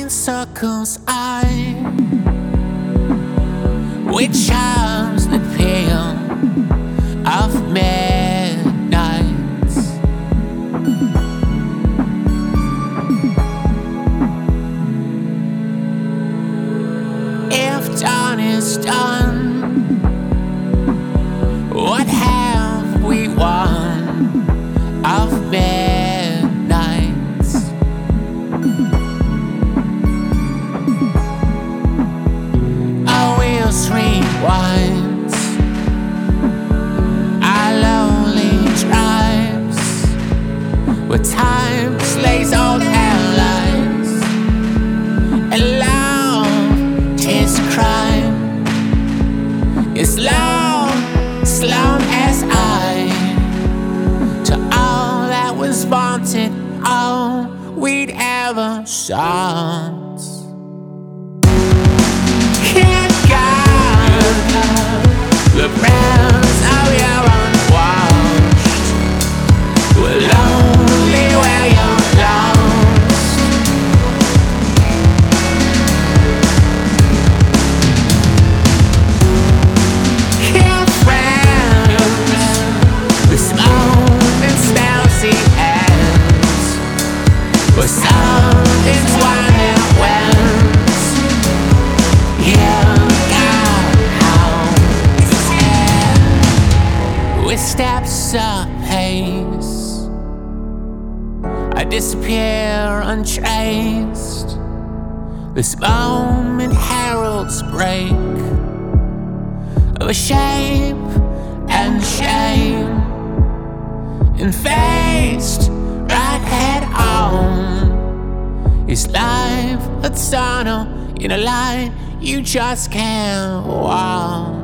in circles, we charms the pale of midnights. If dawn is done, what have we won of midnights? Our wheels rewind, our lonely drives, where time slays all our lives, and love is crime. It's long as I, to all that was vaunted, all we'd ever sought. Can't guard the prayers of your unwashed. We're lonely where you're lost. Here, friends, this moment spells the ends, where something's one and wins. With steps apace, I disappear untraced. This moment heralds break of a shape and shame, and faced right head on. Is life a tunnel in a light you just can't walk?